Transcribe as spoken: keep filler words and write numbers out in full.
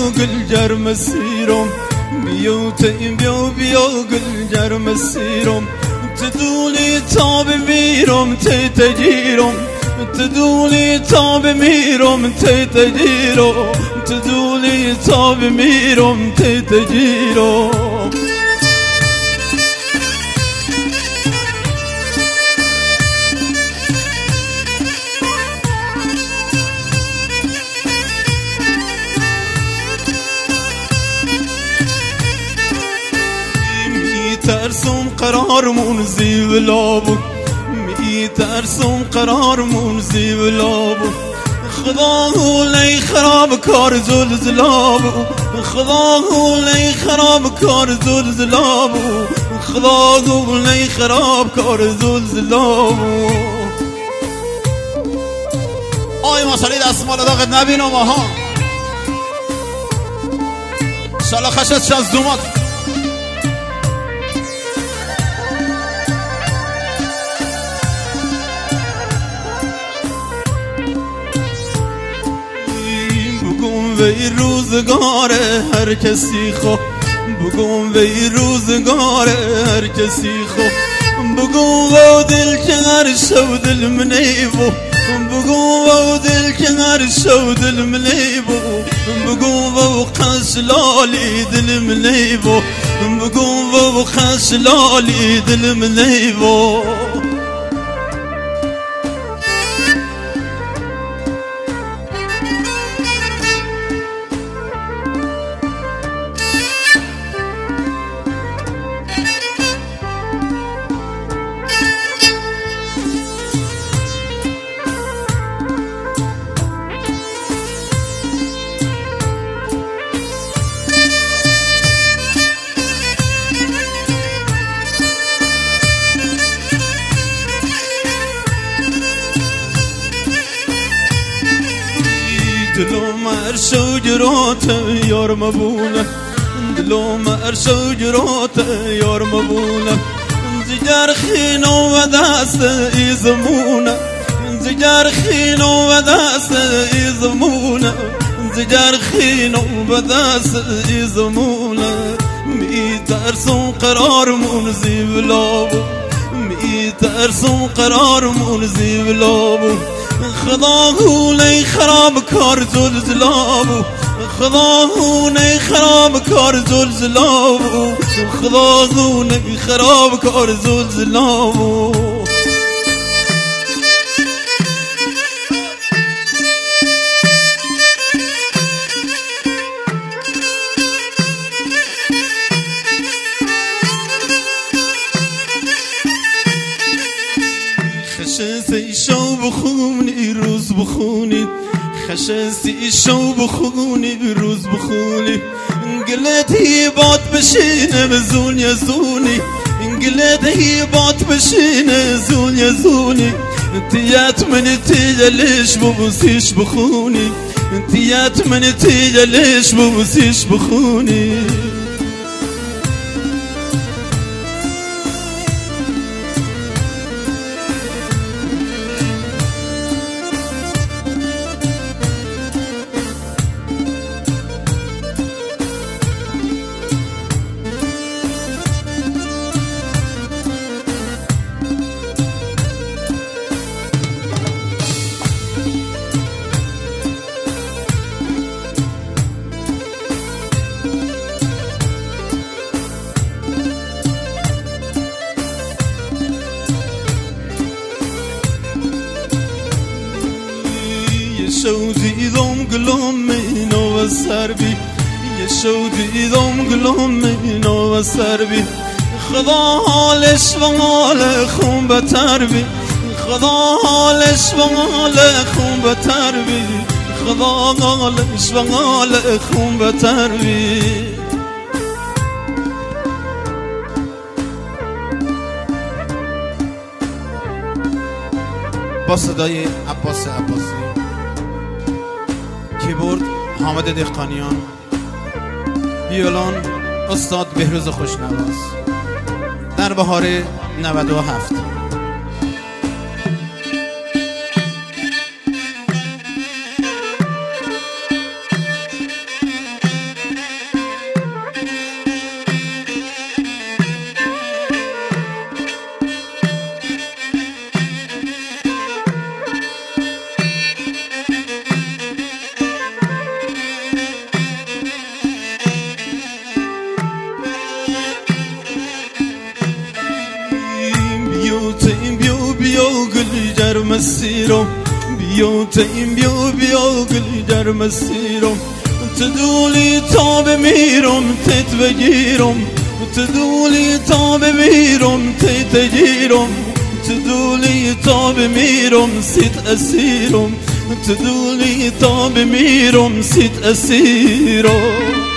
گل گرم سیرم بیو تیم بیو بیو گل گرم سیرم تدولی تا بمیرم تی تگیرم تدولی تا بمیرم تی تگیرم تدولی تا بمیرم تی تگیرم ترسم قرارمون زیب لابو می ترسم قرارمون زیب لابو خدا لی خراب کار زلزلابو خدا لی خراب کار زلزلابو خدا لی خراب کار زلزلابو آی ماشاءالله دست مال داغت نبینم آها شالا خشت شزدومات وی روزگاره هر کسی خو بگم وی روزگاره هر کسی خو بگم و دل کنار شو دل منیبو بگم و دل کنار شو دل منیبو بگم و خشلالی دل منیبو بگم و خشلالی دل منیبو دلو مرش و جرات یار مبونه دلو مرش و جرات یار مبونه زجر خینو و دست ایزمونه زجر خینو و دست ایزمونه زجر خینو و دست ایزمونه می ترسم قرارمون زیب لابو می ترسم قرارمون زیب لابو خدا لی خراب کار زلزلابو خدا لی خراب کار زلزلابو خدا لی خراب کار زلزلابو خشنسی شو بخونی روز بخونی خشنسی شو بخونی روز بخونی انگلت هیبات بشینه بزون یزونی انگلت هیبات بشینه زون یزونی انتیت من تیجلش ببوسیش بخونی انتیت من تیجلش ببوسیش بخونی شو دیدم گلوم منو و سر بی یه شو دیدم گلوم منو و سر بی خدا حالش و حال خون بتر بی خدا حالش و حال خون بتر بی خدا حالش و حال خون بتر بی با صدای عباس عباسی، کیبورد حامد دهقانیان، ویولون استاد بهروز خوشنواس در بهار نود و هفت. تیم بیو بیو گل جرم سیرم بیو تیم بیو بیو گل جرم سیرم تدولی تا بمیرم تیت بگیرم تدولی تا بمیرم تیت گیرم تدولی تا بمیرم سیت اسیرم تدولی تا بمیرم سیت اسیرم